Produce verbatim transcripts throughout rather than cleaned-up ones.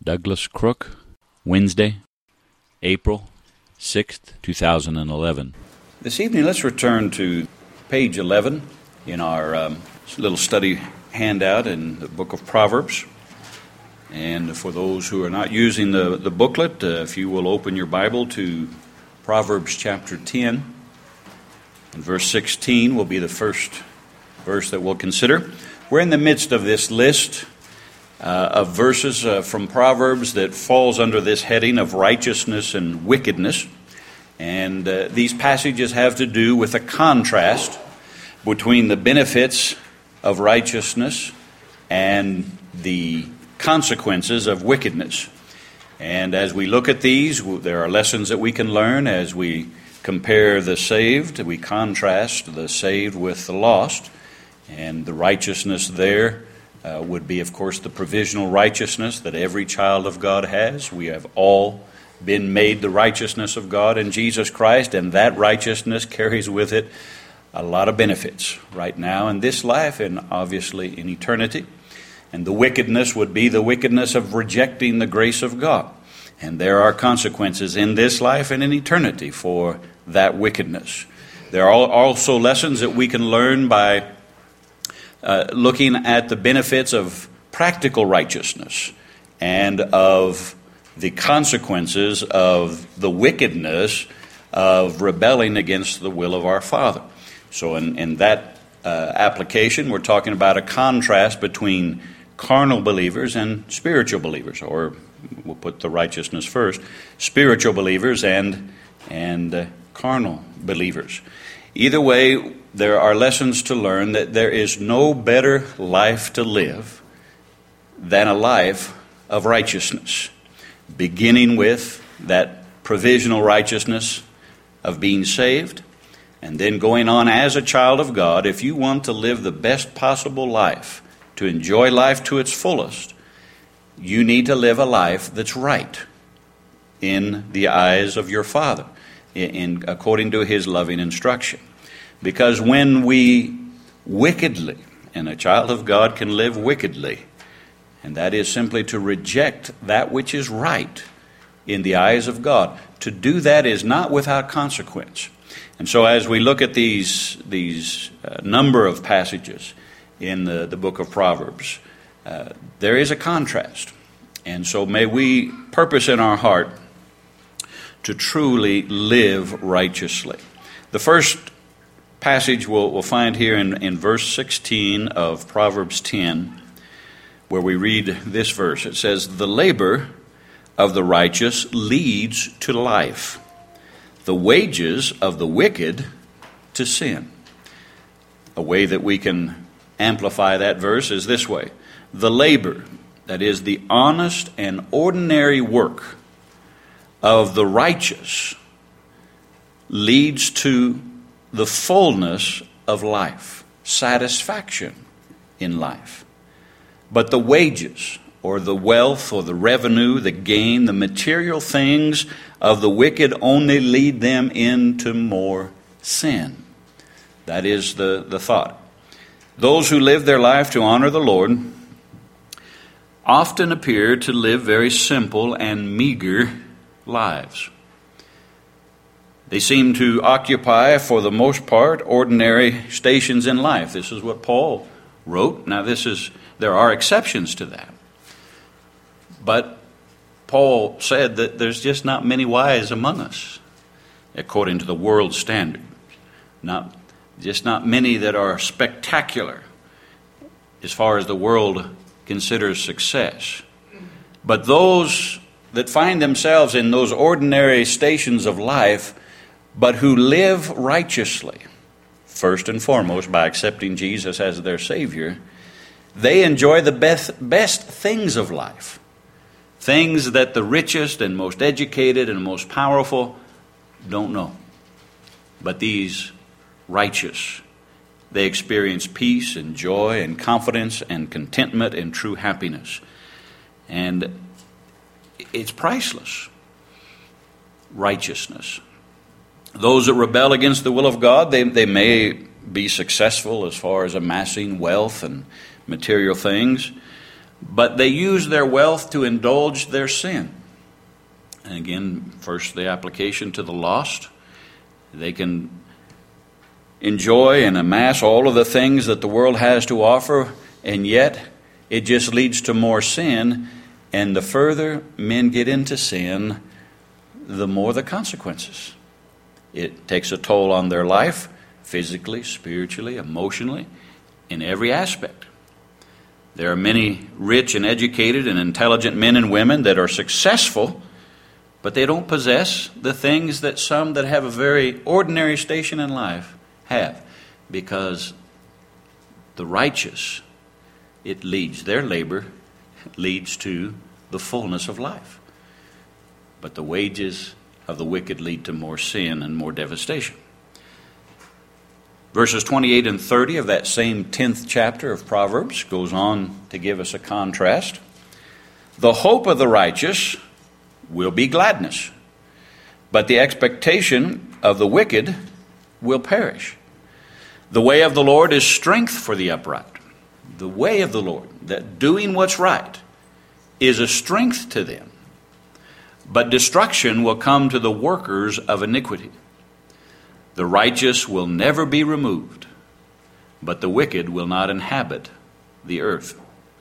Douglas Crook, Wednesday, April sixth, two thousand eleven. This evening, let's return to page eleven in our um, little study handout in the book of Proverbs. And for those who are not using the, the booklet, uh, if you will open your Bible to Proverbs chapter ten, and verse sixteen will be the first verse that we'll consider. We're in the midst of this list uh, of verses uh, from Proverbs that falls under this heading of righteousness and wickedness. And uh, these passages have to do with a contrast between the benefits of righteousness and the consequences of wickedness. And as we look at these, there are lessons that we can learn as we compare the saved. We contrast the saved with the lost. And the righteousness there uh, would be, of course, the provisional righteousness that every child of God has. We have all been made the righteousness of God in Jesus Christ, and that righteousness carries with it a lot of benefits right now in this life and obviously in eternity. And the wickedness would be the wickedness of rejecting the grace of God. And there are consequences in this life and in eternity for that wickedness. There are also lessons that we can learn by uh, looking at the benefits of practical righteousness and of the consequences of the wickedness of rebelling against the will of our Father. So in, in that uh, application, we're talking about a contrast between carnal believers and spiritual believers, or we'll put the righteousness first, spiritual believers and, and uh, carnal believers. Either way, there are lessons to learn that there is no better life to live than a life of righteousness, beginning with that provisional righteousness of being saved, and then going on as a child of God. If you want to live the best possible life, to enjoy life to its fullest, you need to live a life that's right in the eyes of your Father, in, in according to His loving instruction. Because when we wickedly, and a child of God can live wickedly, and that is simply to reject that which is right in the eyes of God. To do that is not without consequence. And so as we look at these, these uh, number of passages in the, the book of Proverbs, uh, there is a contrast. And so may we purpose in our heart to truly live righteously. The first passage we'll, we'll find here in, in verse sixteen of Proverbs ten, where we read this verse. It says, "The labor of the righteous leads to life, the wages of the wicked to sin." A way that we can amplify that verse is this way: the labor, that is the honest and ordinary work of the righteous, leads to the fullness of life, satisfaction in life. But the wages, or the wealth, or the revenue, the gain, the material things of the wicked only lead them into more sin. That is the, the thought. Those who live their life to honor the Lord often appear to live very simple and meager lives. They seem to occupy, for the most part, ordinary stations in life. This is what Paul wrote. Now, this is there are exceptions to that. But Paul said that there's just not many wise among us, according to the world's standard. Not just not many that are spectacular as far as the world considers success. But those that find themselves in those ordinary stations of life, but who live righteously, first and foremost by accepting Jesus as their Savior, they enjoy the best, best things of life. Things that the richest and most educated and most powerful don't know. But these righteous, they experience peace and joy and confidence and contentment and true happiness. And it's priceless. Righteousness. Those that rebel against the will of God, they, they may be successful as far as amassing wealth and material things, but they use their wealth to indulge their sin. And again, first the application to the lost. They can enjoy and amass all of the things that the world has to offer, and yet it just leads to more sin. And the further men get into sin, the more the consequences. It takes a toll on their life, physically, spiritually, emotionally, in every aspect. There are many rich and educated and intelligent men and women that are successful, but they don't possess the things that some that have a very ordinary station in life have, because the righteous, it leads, their labor leads to the fullness of life. But the wages of the wicked lead to more sin and more devastation. Verses twenty-eight and thirty of that same tenth chapter of Proverbs goes on to give us a contrast. The hope of the righteous will be gladness, but the expectation of the wicked will perish. The way of the Lord is strength for the upright. The way of the Lord, that doing what's right, is a strength to them. But destruction will come to the workers of iniquity. The righteous will never be removed, but the wicked will not inhabit the earth.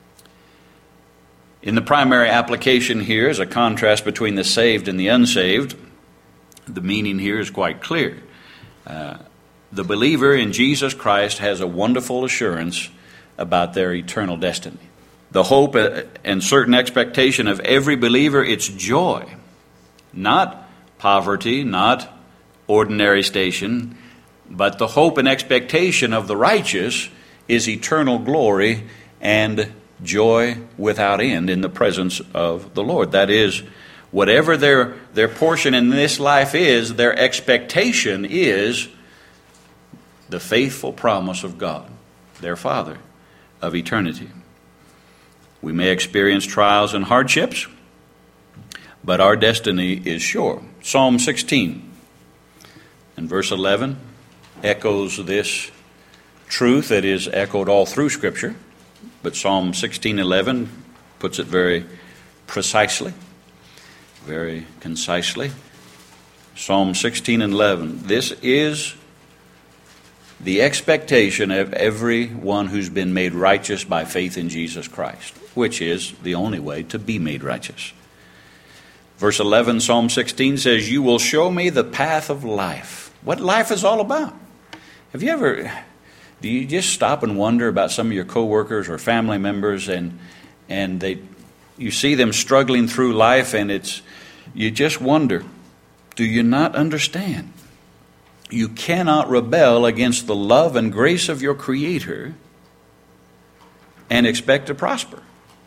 In the primary application here is a contrast between the saved and the unsaved. The meaning here is quite clear. Uh, the believer in Jesus Christ has a wonderful assurance about their eternal destiny. The hope and certain expectation of every believer, it's joy, not poverty, not ordinary station, but the hope and expectation of the righteous is eternal glory and joy without end in the presence of the Lord. That is, whatever their, their portion in this life is, their expectation is the faithful promise of God, their Father of eternity. We may experience trials and hardships, but our destiny is sure. Psalm sixteen and verse eleven echoes this truth that is echoed all through Scripture, but Psalm sixteen eleven puts it very precisely, very concisely. Psalm sixteen and eleven. This is the expectation of everyone who's been made righteous by faith in Jesus Christ, which is the only way to be made righteous. Verse eleven, Psalm sixteen says, "You will show me the path of life." What life is all about. Have you ever, do you just stop and wonder about some of your coworkers or family members, and and they, you see them struggling through life, and it's, you just wonder, do you not understand? You cannot rebel against the love and grace of your Creator and expect to prosper.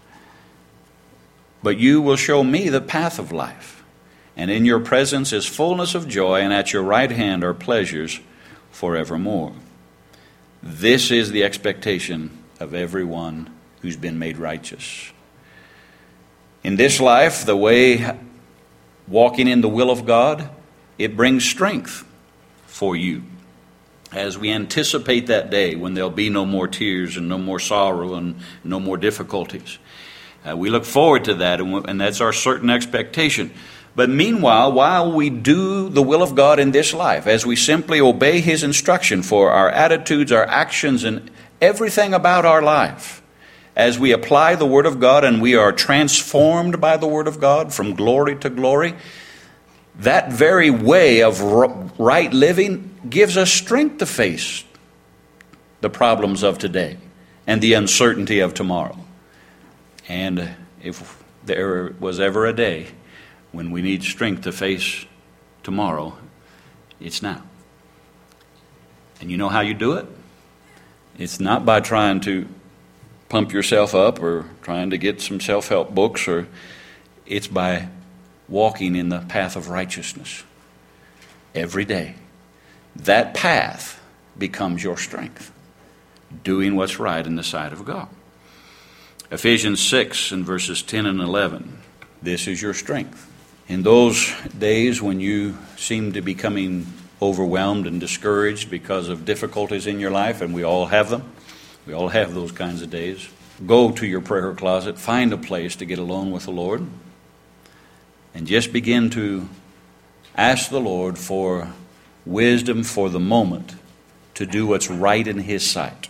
But you will show me the path of life, and in your presence is fullness of joy, and at your right hand are pleasures forevermore. This is the expectation of everyone who's been made righteous. In this life, the way walking in the will of God, it brings strength for you as we anticipate that day when there'll be no more tears and no more sorrow and no more difficulties. Uh, we look forward to that, and, and that's our certain expectation. But meanwhile, while we do the will of God in this life, as we simply obey His instruction for our attitudes, our actions, and everything about our life, as we apply the Word of God and we are transformed by the Word of God from glory to glory, that very way of right living gives us strength to face the problems of today and the uncertainty of tomorrow. And if there was ever a day when we need strength to face tomorrow, it's now. And you know how you do it? It's not by trying to pump yourself up or trying to get some self-help books, or it's by walking in the path of righteousness every day. That path becomes your strength, doing what's right in the sight of God. Ephesians six and verses ten and eleven. This is your strength. In those days when you seem to be becoming overwhelmed and discouraged because of difficulties in your life, and we all have them, we all have those kinds of days. go to your prayer closet, find a place to get alone with the Lord, and just begin to ask the Lord for wisdom for the moment to do what's right in His sight.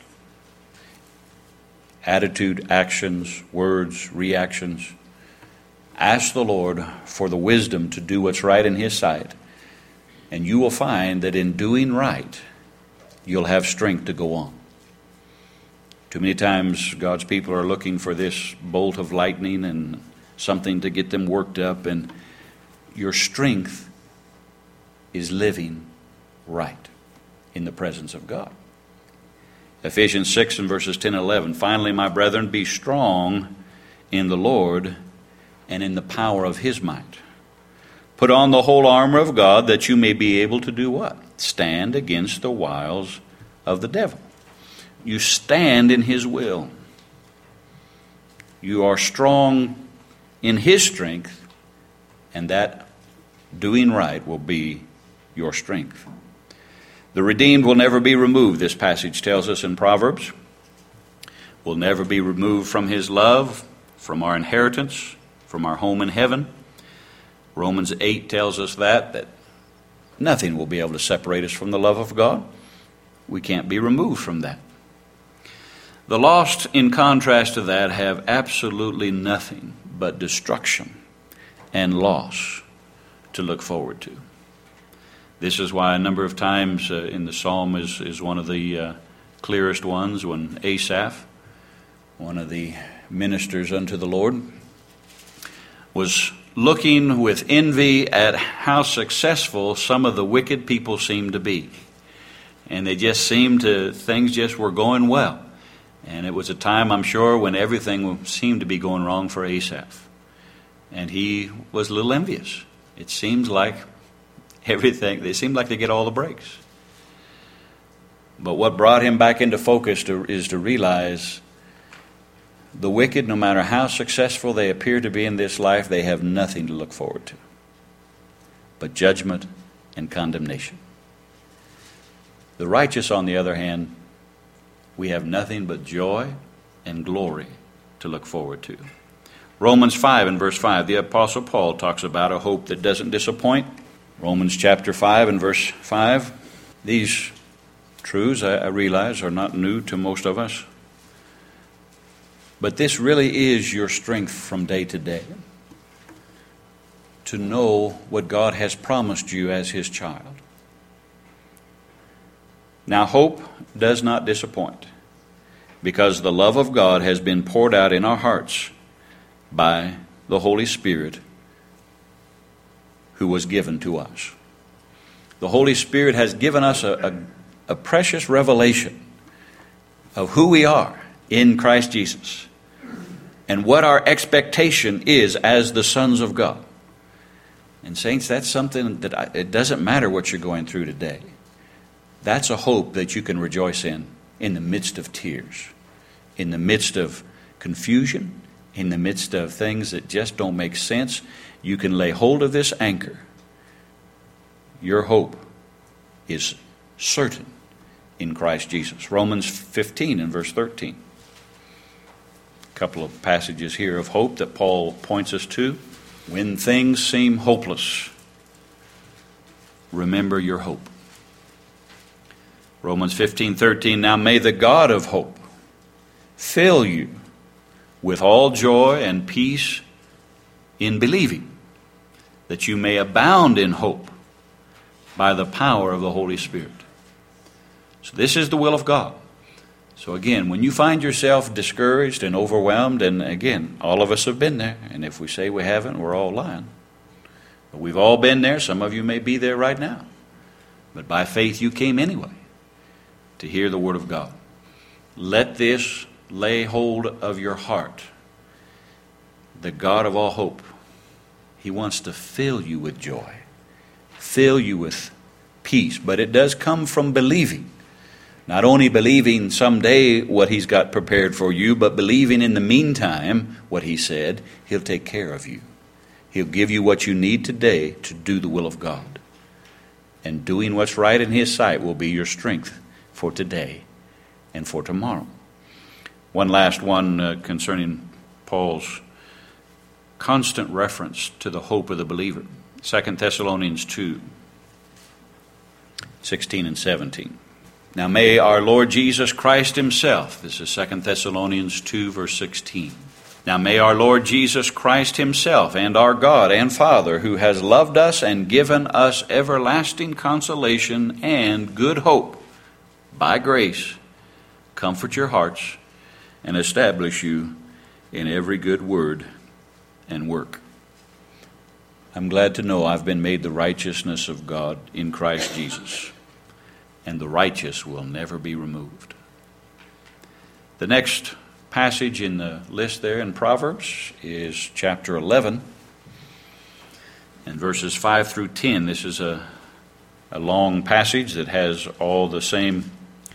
Attitude, actions, words, reactions. Ask the Lord for the wisdom to do what's right in His sight, and you will find that in doing right, you'll have strength to go on. Too many times God's people are looking for this bolt of lightning and something to get them worked up, and your strength is living right in the presence of God. Ephesians six and verses ten and eleven. Finally, my brethren, be strong in the Lord and in the power of His might. Put on the whole armor of God, that you may be able to do what? Stand against the wiles of the devil. You stand in His will. You are strong in His strength, and that doing right will be your strength. The redeemed will never be removed, this passage tells us in Proverbs. Will never be removed from His love, from our inheritance, from our home in heaven. Romans eight tells us that, that nothing will be able to separate us from the love of God. We can't be removed from that. The lost, in contrast to that, have absolutely nothing but destruction and loss to look forward to. This is why a number of times uh, in the psalm is, is one of the uh, clearest ones, when Asaph, one of the ministers unto the Lord, was looking with envy at how successful some of the wicked people seemed to be. And they just seemed to, things just were going well. And it was a time, I'm sure, when everything seemed to be going wrong for Asaph. And he was a little envious. It seems like everything, they seem like they get all the breaks. But what brought him back into focus to, is to realize the wicked, no matter how successful they appear to be in this life, they have nothing to look forward to but judgment and condemnation. The righteous, on the other hand, we have nothing but joy and glory to look forward to. Romans five and verse five, the Apostle Paul talks about a hope that doesn't disappoint. Romans chapter five and verse five. These truths, I, I realize, are not new to most of us. But this really is your strength from day to day, to know what God has promised you as His child. Now, hope does not disappoint, because the love of God has been poured out in our hearts by the Holy Spirit who was given to us. The Holy Spirit has given us a, a, a precious revelation of who we are in Christ Jesus and what our expectation is as the sons of God. And saints, that's something that I, it doesn't matter what you're going through today. That's a hope that you can rejoice in, in the midst of tears, in the midst of confusion, in the midst of things that just don't make sense. You can lay hold of this anchor. Your hope is certain in Christ Jesus. Romans fifteen and verse thirteen. A couple of passages here of hope that Paul points us to. When things seem hopeless, remember your hope. Romans fifteen thirteen, now may the God of hope fill you with all joy and peace in believing, that you may abound in hope by the power of the Holy Spirit. So this is the will of God. So again, when you find yourself discouraged and overwhelmed, and again, all of us have been there, and if we say we haven't, we're all lying. But we've all been there. Some of you may be there right now. But by faith you came anyway to hear the Word of God. Let this lay hold of your heart. The God of all hope, He wants to fill you with joy, fill you with peace. But it does come from believing. Not only believing someday what He's got prepared for you, but believing in the meantime what He said, He'll take care of you. He'll give you what you need today to do the will of God. And doing what's right in His sight will be your strength for today and for tomorrow. One last one uh, concerning Paul's constant reference to the hope of the believer. Second Thessalonians two, sixteen and seventeen. Now may our Lord Jesus Christ himself, this is Second Thessalonians two, verse sixteen. Now may our Lord Jesus Christ himself and our God and Father, who has loved us and given us everlasting consolation and good hope, by grace, comfort your hearts and establish you in every good word and work. I'm glad to know I've been made the righteousness of God in Christ Jesus, and the righteous will never be removed. The next passage in the list there in Proverbs is chapter eleven and verses five through ten. This is a, a long passage that has all the same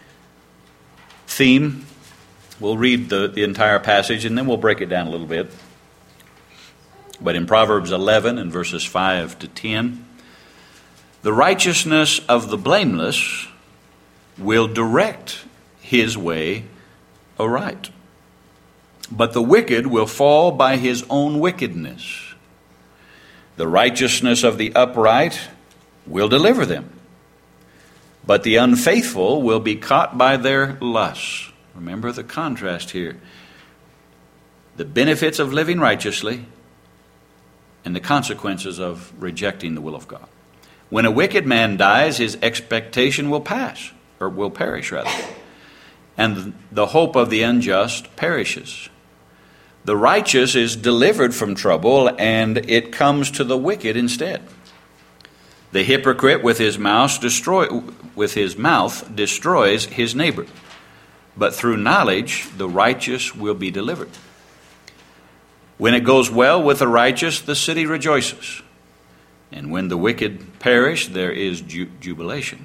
theme. We'll read the, the entire passage and then we'll break it down a little bit. But in Proverbs eleven and verses five to ten, the righteousness of the blameless will direct his way aright, but the wicked will fall by his own wickedness. The righteousness of the upright will deliver them, but the unfaithful will be caught by their lusts. Remember the contrast here. The benefits of living righteously and the consequences of rejecting the will of God. When a wicked man dies, his expectation will pass, or will perish rather, and the hope of the unjust perishes. The righteous is delivered from trouble, and it comes to the wicked instead. The hypocrite with his mouth destroy, with his mouth destroys his neighbor, but through knowledge the righteous will be delivered. When it goes well with the righteous, the city rejoices, and when the wicked perish, there is ju- jubilation.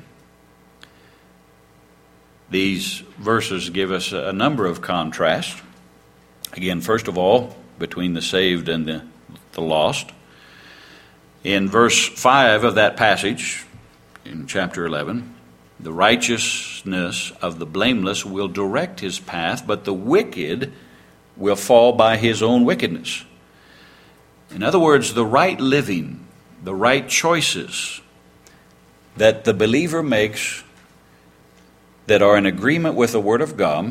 These verses give us a number of contrasts. Again, first of all, between the saved and the, the lost. In verse five of that passage, in chapter eleven, the righteousness of the blameless will direct his path, but the wicked will fall by his own wickedness. In other words, the right living, the right choices that the believer makes that are in agreement with the Word of God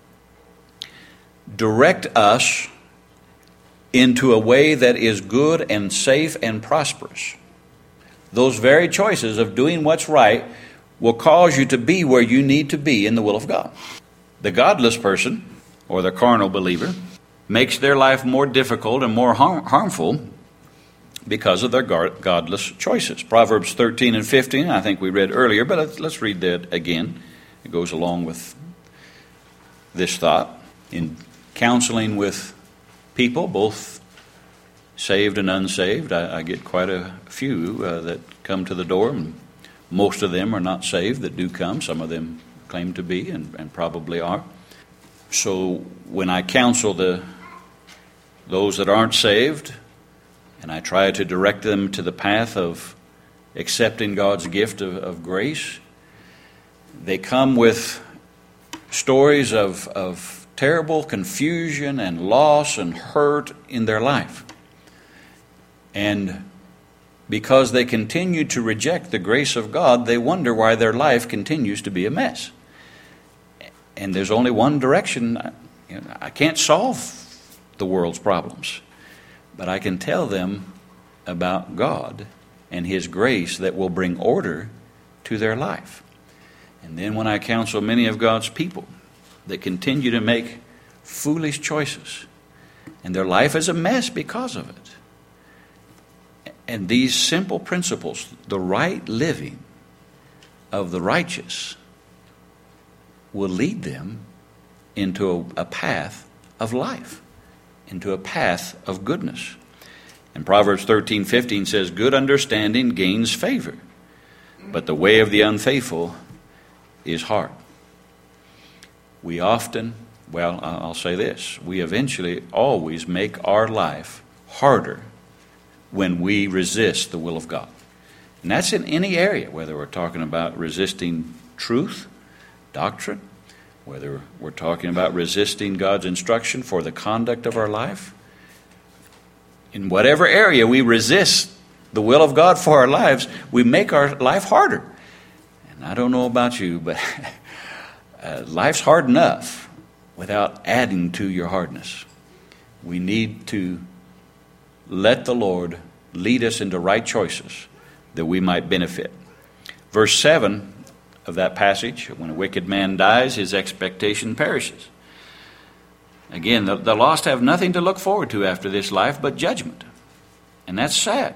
direct us into a way that is good and safe and prosperous. Those very choices of doing what's right will cause you to be where you need to be in the will of God. The godless person, or the carnal believer, makes their life more difficult and more harm, harmful because of their godless choices. Proverbs thirteen and fifteen, I think we read earlier, but let's, let's read that again. It goes along with this thought. In counseling with people, both saved and unsaved, I, I get quite a few uh, that come to the door, and most of them are not saved that do come. Some of them claim to be and, and probably are. So when I counsel the those that aren't saved, and I try to direct them to the path of accepting God's gift of, of grace, they come with stories of, of terrible confusion and loss and hurt in their life. And because they continue to reject the grace of God, they wonder why their life continues to be a mess. And there's only one direction. You know, I can't solve the world's problems, but I can tell them about God and His grace that will bring order to their life. And then when I counsel many of God's people that continue to make foolish choices, and their life is a mess because of it, and these simple principles, the right living of the righteous, will lead them into a, a path of life, into a path of goodness. And Proverbs thirteen fifteen says, "Good understanding gains favor, but the way of the unfaithful is hard." We often, well, I'll say this, we eventually always make our life harder when we resist the will of God. And that's in any area, whether we're talking about resisting truth, doctrine, whether we're talking about resisting God's instruction for the conduct of our life. In whatever area we resist the will of God for our lives, we make our life harder. And I don't know about you, but uh, life's hard enough without adding to your hardness. We need to let the Lord lead us into right choices that we might benefit. Verse seven of that passage, when a wicked man dies, his expectation perishes. Again, the, the lost have nothing to look forward to after this life but judgment. And that's sad.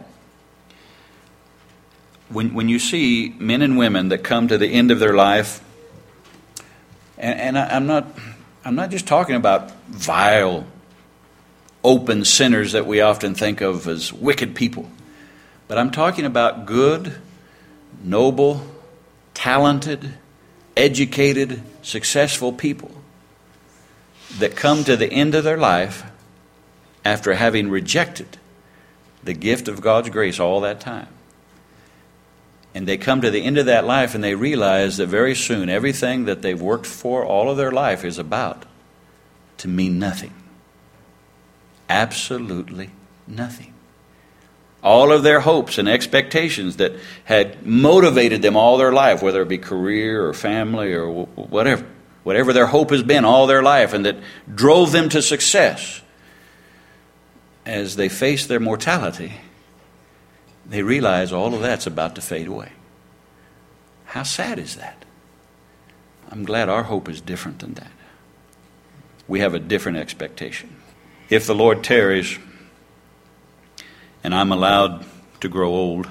When, when you see men and women that come to the end of their life, and, and I, I'm not, I'm not just talking about vile, open sinners that we often think of as wicked people, but I'm talking about good, noble, talented, educated, successful people that come to the end of their life after having rejected the gift of God's grace all that time. And they come to the end of that life and they realize that very soon everything that they've worked for all of their life is about to mean nothing. Absolutely nothing. All of their hopes and expectations that had motivated them all their life, whether it be career or family or whatever, whatever their hope has been all their life and that drove them to success, as they face their mortality, they realize all of that's about to fade away. How sad is that? I'm glad our hope is different than that. We have a different expectation. If the Lord tarries and I'm allowed to grow old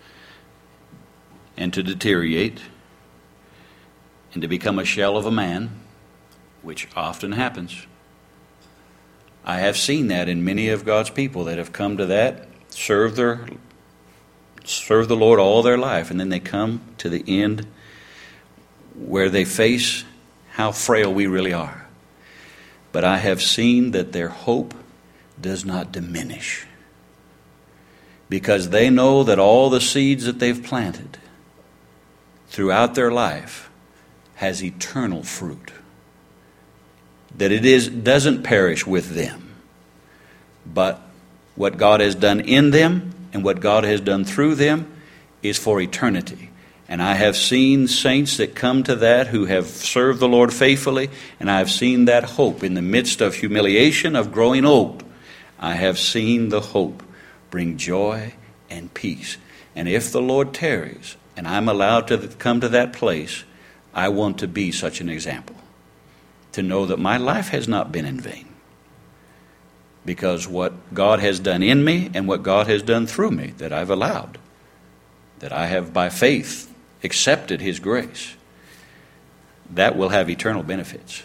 and to deteriorate and to become a shell of a man, which often happens, I have seen that in many of God's people that have come to that, serve their, serve the Lord all their life, and then they come to the end where they face how frail we really are. But I have seen that their hope does not diminish, because they know that all the seeds that they've planted throughout their life has eternal fruit. That it is doesn't perish with them, but what God has done in them and what God has done through them is for eternity. And I have seen saints that come to that who have served the Lord faithfully, and I have seen that hope in the midst of humiliation of growing old. I have seen the hope bring joy and peace. And if the Lord tarries and I'm allowed to come to that place, I want to be such an example. To know that my life has not been in vain. Because what God has done in me and what God has done through me, that I've allowed, that I have by faith accepted His grace, that will have eternal benefits.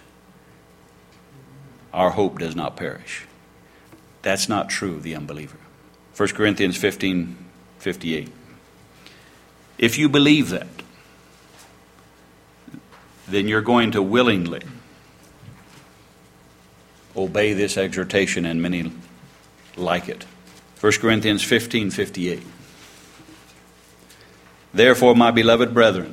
Our hope does not perish. That's not true of the unbeliever. First Corinthians fifteen fifty-eight. If you believe that, then you're going to willingly obey this exhortation, and many like it. First Corinthians fifteen fifty-eight. Therefore, my beloved brethren,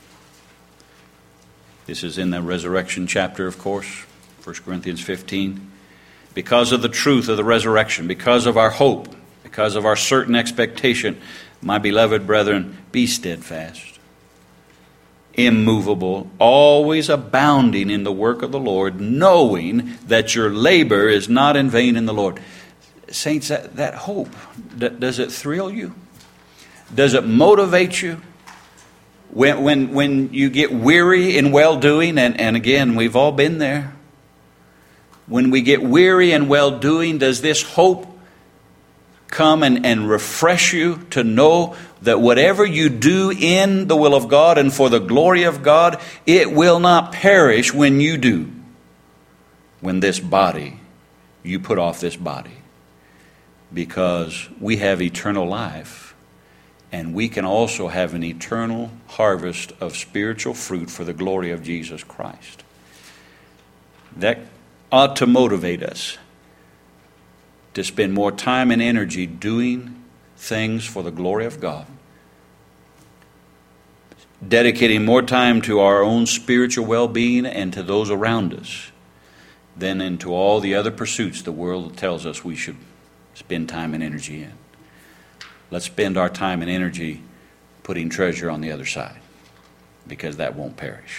this is in the resurrection chapter, of course, First Corinthians fifteen. Because of the truth of the resurrection, because of our hope, because of our certain expectation, my beloved brethren, be steadfast, immovable, always abounding in the work of the Lord, knowing that your labor is not in vain in the Lord. Saints, that, that hope, does it thrill you? Does it motivate you? When, when, when you get weary in well-doing, and, and again, we've all been there. When we get weary in well-doing, does this hope come and, and refresh you to know that whatever you do in the will of God and for the glory of God, it will not perish when you do. When this body, you put off this body. Because we have eternal life, and we can also have an eternal harvest of spiritual fruit for the glory of Jesus Christ. That ought to motivate us to spend more time and energy doing things for the glory of God. dedicating more time to our own spiritual well-being and to those around us than into all the other pursuits the world tells us we should spend time and energy in. Let's spend our time and energy putting treasure on the other side, because that won't perish.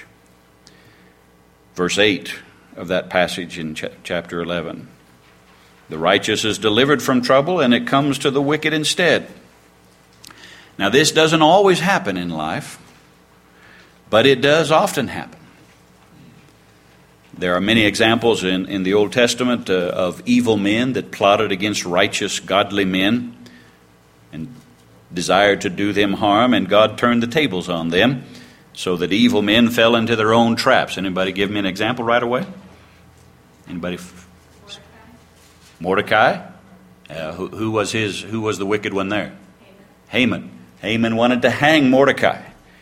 Verse eight of that passage in ch- chapter eleven. The righteous is delivered from trouble, and it comes to the wicked instead. Now, this doesn't always happen in life, but it does often happen. There are many examples in, in the Old Testament uh, of evil men that plotted against righteous, godly men and desired to do them harm, and God turned the tables on them so that evil men fell into their own traps. Anybody give me an example right away? Anybody? F- Mordecai? Uh, who, who was his? Who was the wicked one there? Haman. Haman. Haman wanted to hang Mordecai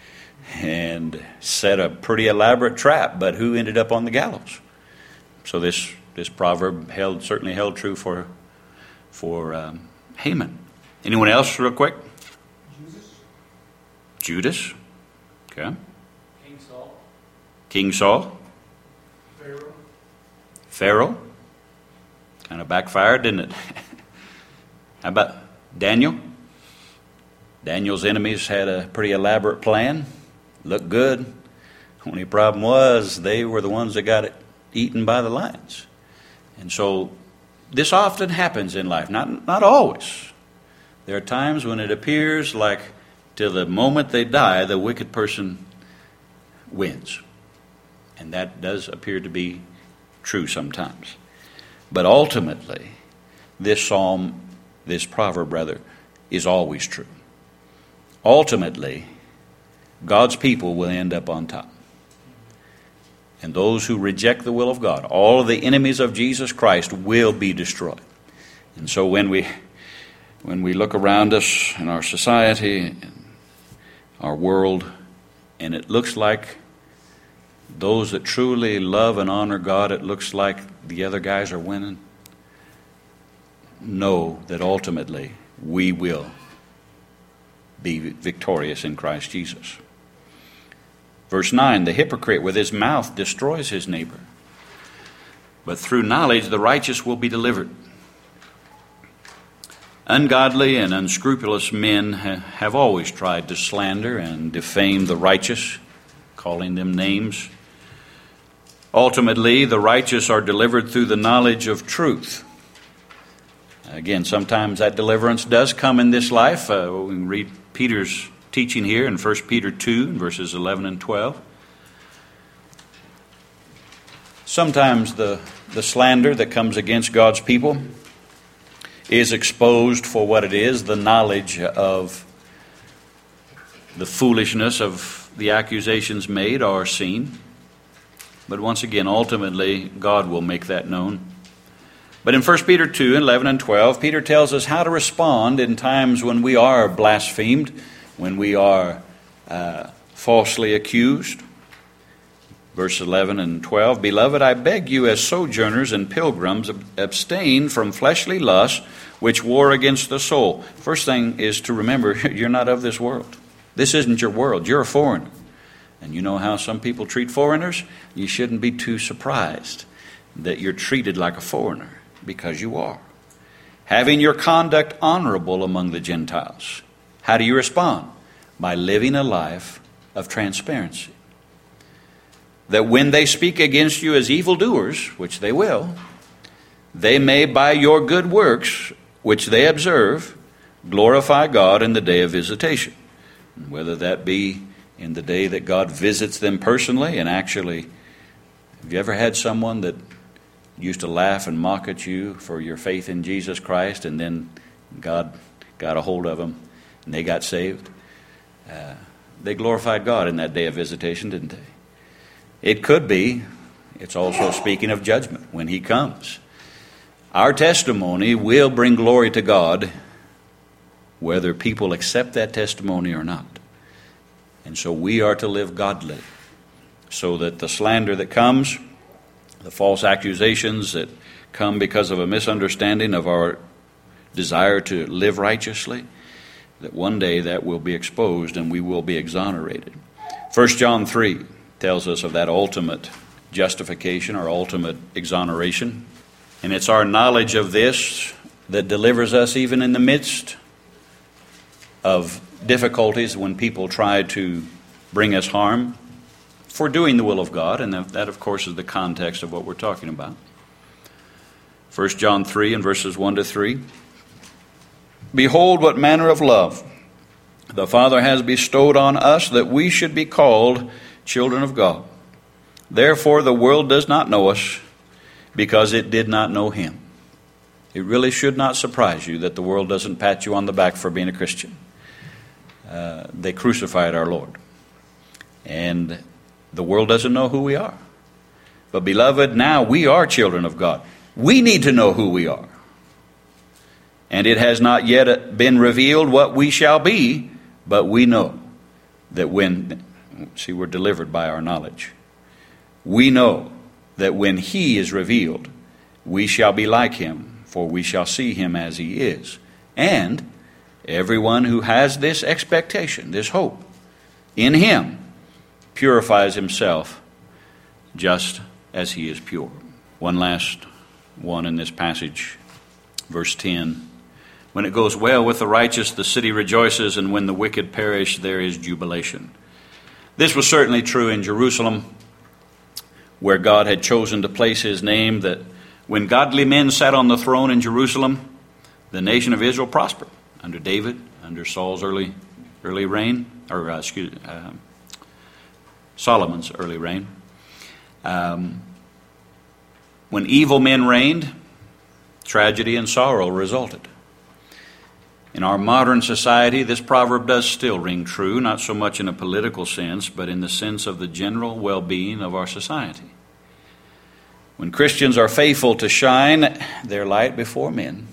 and set a pretty elaborate trap, but who ended up on the gallows? So this this proverb held certainly held true for for um, Haman. Anyone else, real quick? Judas. Judas. Okay. King Saul. King Saul. Pharaoh. Pharaoh. Kind of backfired, didn't it? How about Daniel? Daniel's enemies had a pretty elaborate plan. Looked good. Only problem was they were the ones that got it eaten by the lions. And so this often happens in life. Not, not always. There are times when it appears like till the moment they die, the wicked person wins. And that does appear to be true sometimes. But ultimately, this psalm, this proverb rather, is always true. Ultimately, God's people will end up on top. And those who reject the will of God, all of the enemies of Jesus Christ, will be destroyed. And so when we when we look around us in our society, our world, and it looks like those that truly love and honor God, it looks like the other guys are winning, know that ultimately we will be victorious in Christ Jesus. Verse nine, the hypocrite with his mouth destroys his neighbor, but through knowledge the righteous will be delivered. Ungodly and unscrupulous men ha- have always tried to slander and defame the righteous, calling them names. Ultimately, the righteous are delivered through the knowledge of truth. Again, sometimes that deliverance does come in this life. Uh, we can read Peter's teaching here in First Peter two, verses eleven and twelve. Sometimes the, the slander that comes against God's people is exposed for what it is, the knowledge of the foolishness of the accusations made are seen. But once again, ultimately, God will make that known. But in First Peter two, eleven and twelve, Peter tells us how to respond in times when we are blasphemed, when we are uh, falsely accused. Verse eleven and twelve, Beloved, I beg you as sojourners and pilgrims, abstain from fleshly lusts which war against the soul. First thing is to remember, you're not of this world. This isn't your world. You're a foreigner. And you know how some people treat foreigners? You shouldn't be too surprised that you're treated like a foreigner, because you are. Having your conduct honorable among the Gentiles. How do you respond? By living a life of transparency. That when they speak against you as evildoers, which they will, they may by your good works, which they observe, glorify God in the day of visitation. Whether that be in the day that God visits them personally, and actually, have you ever had someone that used to laugh and mock at you for your faith in Jesus Christ, and then God got a hold of them and they got saved? Uh, they glorified God in that day of visitation, didn't they? It could be, it's also speaking of judgment when He comes. Our testimony will bring glory to God, whether people accept that testimony or not. And so we are to live godly, so that the slander that comes, the false accusations that come because of a misunderstanding of our desire to live righteously, that one day that will be exposed and we will be exonerated. First John three tells us of that ultimate justification or ultimate exoneration. And it's our knowledge of this that delivers us even in the midst of difficulties when people try to bring us harm for doing the will of God. And that, of course, is the context of what we're talking about. First John three and verses one to three. Behold, what manner of love the Father has bestowed on us, that we should be called children of God. Therefore the world does not know us, because it did not know him. It really should not surprise you that the world doesn't pat you on the back for being a Christian. Uh, they crucified our Lord. And the world doesn't know who we are. But beloved, now we are children of God. We need to know who we are. And it has not yet been revealed what we shall be, but we know that when, see, we're delivered by our knowledge. We know that when he is revealed, we shall be like him, for we shall see him as he is. And everyone who has this expectation, this hope, in him, purifies himself just as he is pure. One last one in this passage, verse ten. When it goes well with the righteous, the city rejoices, and when the wicked perish, there is jubilation. This was certainly true in Jerusalem, where God had chosen to place his name, that when godly men sat on the throne in Jerusalem, the nation of Israel prospered. Under David, under Saul's early early reign, or uh, excuse uh, Solomon's early reign. Um, when evil men reigned, tragedy and sorrow resulted. In our modern society, this proverb does still ring true, not so much in a political sense, but in the sense of the general well-being of our society. When Christians are faithful to shine their light before men,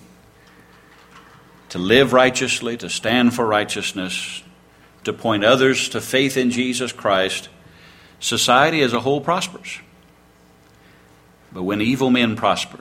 to live righteously, to stand for righteousness, to point others to faith in Jesus Christ, society as a whole prospers. But when evil men prosper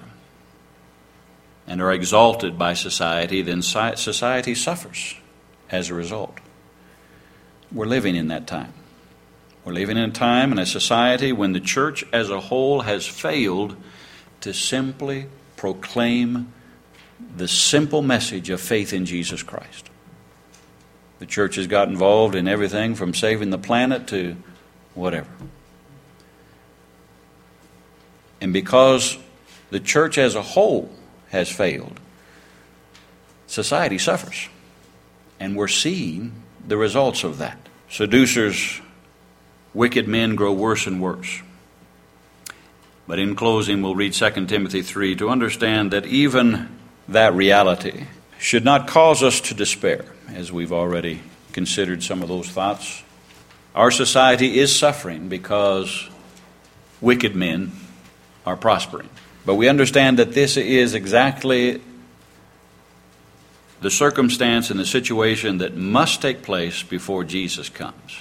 and are exalted by society, then society suffers as a result. We're living in that time. We're living in a time and a society when the church as a whole has failed to simply proclaim the simple message of faith in Jesus Christ. The church has got involved in everything from saving the planet to whatever. And because the church as a whole has failed, society suffers. And we're seeing the results of that. Seducers, wicked men grow worse and worse. But in closing, we'll read Second Timothy three to understand that even that reality should not cause us to despair, as we've already considered some of those thoughts. Our society is suffering because wicked men are prospering. But we understand that this is exactly the circumstance and the situation that must take place before Jesus comes.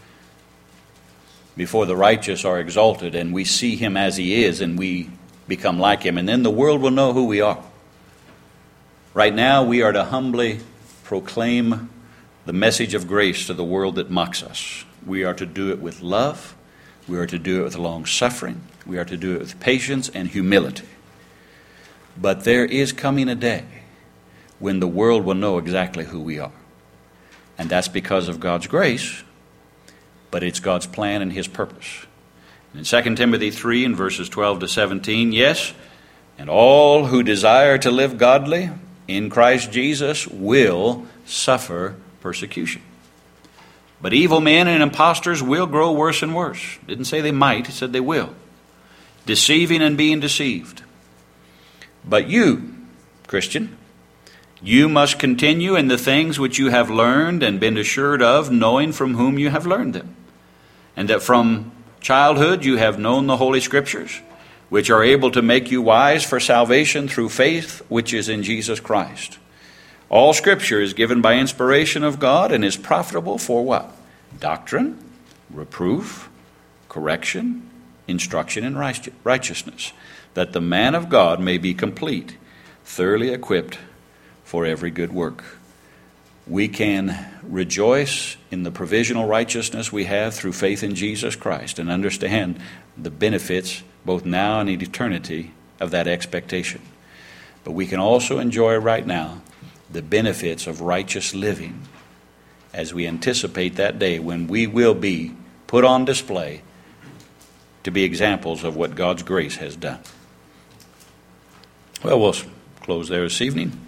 Before the righteous are exalted and we see him as he is and we become like him. And then the world will know who we are. Right now we are to humbly proclaim the message of grace to the world that mocks us. We are to do it with love. We are to do it with long suffering. We are to do it with patience and humility. But there is coming a day when the world will know exactly who we are. And that's because of God's grace, but it's God's plan and his purpose. In Second Timothy three and verses twelve to seventeen, yes, and all who desire to live godly in Christ Jesus will suffer persecution. But evil men and impostors will grow worse and worse. It didn't say they might, it said they will. Deceiving and being deceived. But you, Christian, you must continue in the things which you have learned and been assured of, knowing from whom you have learned them. And that from childhood you have known the Holy Scriptures, which are able to make you wise for salvation through faith which is in Jesus Christ. All Scripture is given by inspiration of God and is profitable for what? Doctrine, reproof, correction, instruction in righteousness, that the man of God may be complete, thoroughly equipped for every good work. we can rejoice in the provisional righteousness we have through faith in Jesus Christ and understand the benefits both now and in eternity of that expectation. But we can also enjoy right now the benefits of righteous living as we anticipate that day when we will be put on display to be examples of what God's grace has done. Well, we'll close there this evening.